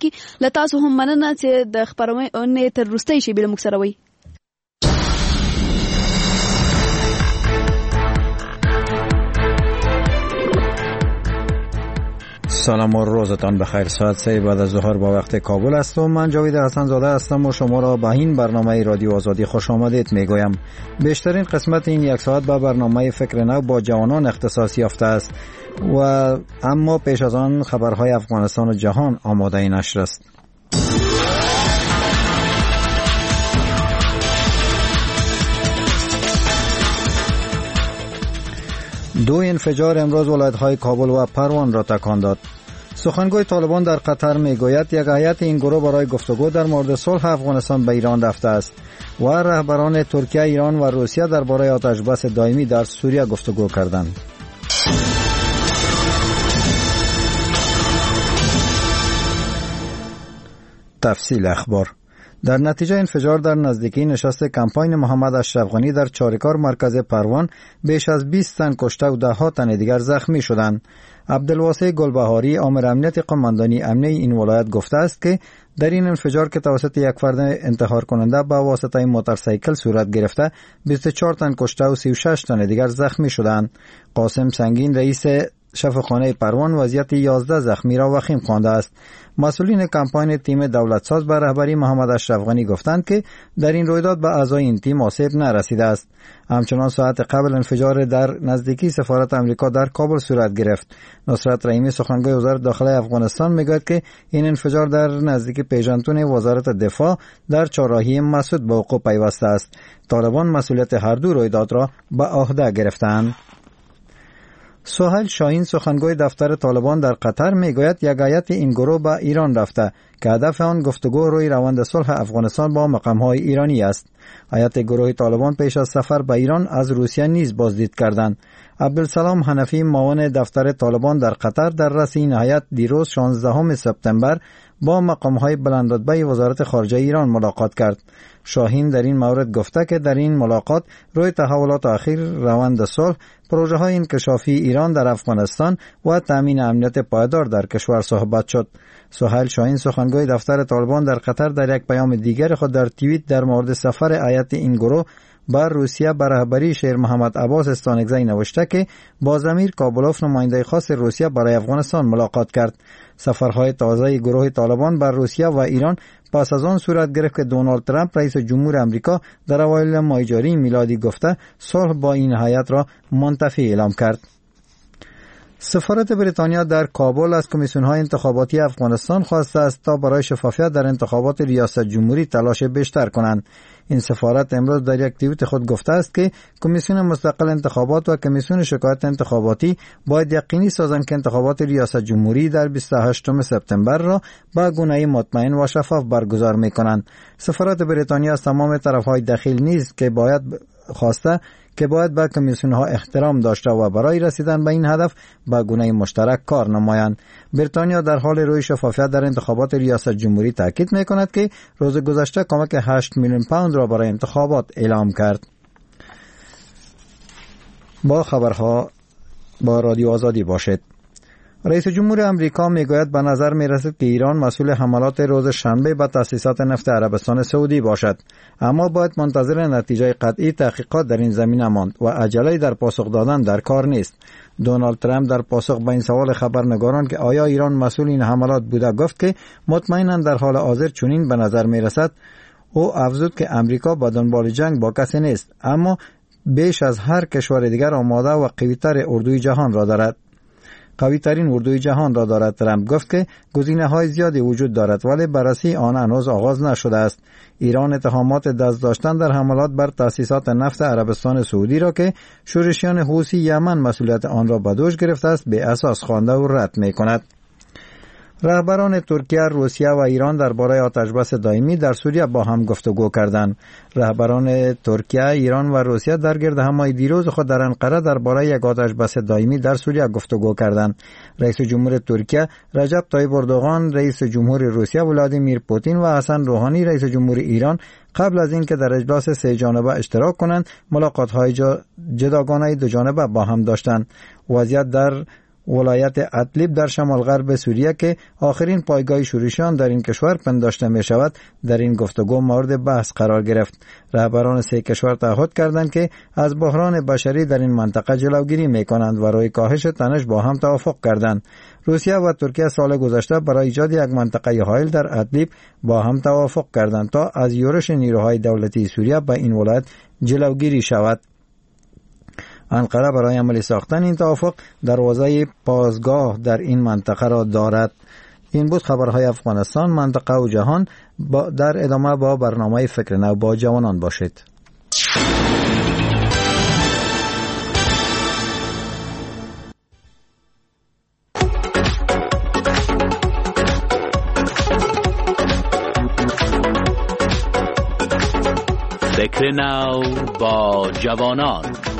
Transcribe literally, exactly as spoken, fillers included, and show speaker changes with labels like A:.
A: کی لتاسو هم مننه چې د خبرونه تر وروستۍ شی بل موږ سره وي.
B: سلام و روزتان بخیر. ساعت سه بعد از ظهر با وقت کابل است و من جاوید حسن زاده هستم و شما را به این برنامه رادیو آزادی خوش آمدید میگویم. بیشترین قسمت این یک ساعت به برنامه فکر نو با جوانان اختصاص یافته است و اما پیش از آن خبرهای افغانستان و جهان آماده نشر است. دو انفجار امروز ولایت‌های کابل و پروان را تکان داد. سخنگوی طالبان در قطر میگوید یک هیئت این گروه برای گفتگو در مورد صلح افغانستان به ایران رفته است و رهبران ترکیه، ایران و روسیه درباره آتشبس دائمی در سوریه گفتگو کردند. تفصیل اخبار. در نتیجه انفجار در نزدیکی نشست کمپاین محمد اشرف غنی در چاریکار مرکز پروان بیش از بیست تن کشته و ده ها تن دیگر زخمی شدند. عبدالواسع گلبهاری، آمر امنیت قماندانی امنی این ولایت گفته است که در این انفجار که توسط یک فرد انتحار کننده با واسطه موتورسیکل صورت گرفته بیست و چهار تن کشته و سی و شش تن دیگر زخمی شدند. قاسم سنگین، رئیس شفاخانه پروان، وضعیت یازده زخمی را وخیم خوانده است. مسئولین کمپاین تیم دولتساز به رهبری محمد اشرف غنی گفتند که در این رویداد به اعضای این تیم آسیب نرسیده است. همچنان ساعت قبل انفجار در نزدیکی سفارت آمریکا در کابل صورت گرفت. نصرت رحیمی، سخنگوی وزارت داخله افغانستان، میگوید که این انفجار در نزدیکی پیژنتون وزارت دفاع در چهارراهی مسعود به وقوع پیوسته است. طالبان مسئولیت هر دو رویداد را به عهده گرفتند. سهیل شاهین، سخنگوی دفتر طالبان در قطر، میگوید یک هیئت این گروه به ایران رفته که هدف آن گفتگو روی روند صلح افغانستان با مقام‌های ایرانی است. هیئت گروه طالبان پیش از سفر به ایران از روسیه نیز بازدید کردند. عبدالسلام حنفی، معاون دفتر طالبان در قطر، در رأس این هیئت دیروز شانزدهم سپتامبر با مقام‌های بلندرتبه وزارت خارجه ایران ملاقات کرد. شاهین در این مورد گفته که در این ملاقات روی تحولات اخیر روند صلح، پروژه های انکشافی ایران در افغانستان و تامین امنیت پایدار در کشور صحبت شد. سهیل شاهین، سخنگوی دفتر طالبان در قطر، در یک پیام دیگر خود در توییت در مورد سفر هیئت این گروه بر روسیه به رهبری شیر محمد عباس استانکزی نوشته که با ضمیر کابلوف، نماینده خاص روسیه برای افغانستان، ملاقات کرد. سفرهای تازه گروه طالبان بر روسیه و ایران پس از آن صورت گرفت که دونالد ترامپ، رئیس جمهور امریکا، در اوایل ماه جاری میلادی گفته صلح با این هیئت را منتفی اعلام کرد. سفارت بریتانیا در کابل از کمیسیون‌های انتخاباتی افغانستان خواسته است تا برای شفافیت در انتخابات ریاست جمهوری تلاش بیشتر کنند. این سفارت امروز در یک توییت خود گفته است که کمیسیون مستقل انتخابات و کمیسیون شکایت انتخاباتی باید یقینی سازند که انتخابات ریاست جمهوری در بیست و هشتم سپتامبر را به گونه‌ای مطمئن و شفاف برگزار می‌کنند. سفارت بریتانیا از تمام طرف‌های دخیل نیز که باید خواسته که باید به کمیسیون‌ها احترام داشته و برای رسیدن به این هدف به گونه مشترک کار نمایند. بریتانیا در حال روی شفافیت در انتخابات ریاست جمهوری تاکید می‌کند که روز گذشته کمک هشت میلیون پوند را برای انتخابات اعلام کرد. با خبرها با رادیو آزادی باشید. رئیس جمهور امریکا میگوید به نظر میرسد که ایران مسئول حملات روز شنبه به تأسیسات نفت عربستان سعودی باشد، اما باید منتظر نتیجه قطعی تحقیقات در این زمینه ماند و عجله در پاسخ دادن در کار نیست. دونالد ترامپ در پاسخ به این سوال خبرنگاران که آیا ایران مسئول این حملات بوده گفت که مطمئنا در حال حاضر چنین به نظر میرسد. او افزود که امریکا به دنبال جنگ با کسی نیست، اما بیش از هر کشور دیگر آماده و قوی‌تر اردوی جهان را دارد. قوی ترین اردوی جهان را دارد. ترامپ گفت که گزینه های زیادی وجود دارد ولی بررسی آن هنوز آغاز نشده است. ایران اتهامات دست داشتن در حملات بر تأسیسات نفت عربستان سعودی را که شورشیان حوثی یمن مسئولیت آن را به دوش گرفته است به اساس خوانده و رد می کند. رهبران ترکیه، روسیه و ایران درباره آتشبس دائمی در سوریه با هم گفتگو کردند. رهبران ترکیه، ایران و روسیه در گردهمای دیروز خود در انقره درباره یک آتشبس دائمی در سوریه گفتگو کردند. رئیس جمهور ترکیه رجب طیب اردوغان، رئیس جمهور روسیه ولادیمیر پوتین و حسن روحانی، رئیس جمهور ایران، قبل از اینکه در اجلاس سه جانبه اشتراک کنند، ملاقات‌های جداگانه دو جانبه با هم داشتند. وضعیت در ولایت ادلیب در شمال غرب سوریه که آخرین پایگاه شورشیان در این کشور پنداشته می شود در این گفتگو مورد بحث قرار گرفت. رهبران سه کشور تعهد کردند که از بحران بشری در این منطقه جلوگیری می کنند و روی کاهش تنش با هم توافق کردند. روسیه و ترکیه سال گذشته برای ایجاد یک منطقه حائل در ادلیب با هم توافق کردند تا از یورش نیروهای دولتی سوریه به این ولایت جلوگیری شود. انقره برای عملی ساختن این توافق دروازه پاسگاه در این منطقه را دارد. این بود خبرهای افغانستان، منطقه و جهان. با در ادامه با برنامه فکر نو با جوانان باشید.
C: فکر نو با جوانان.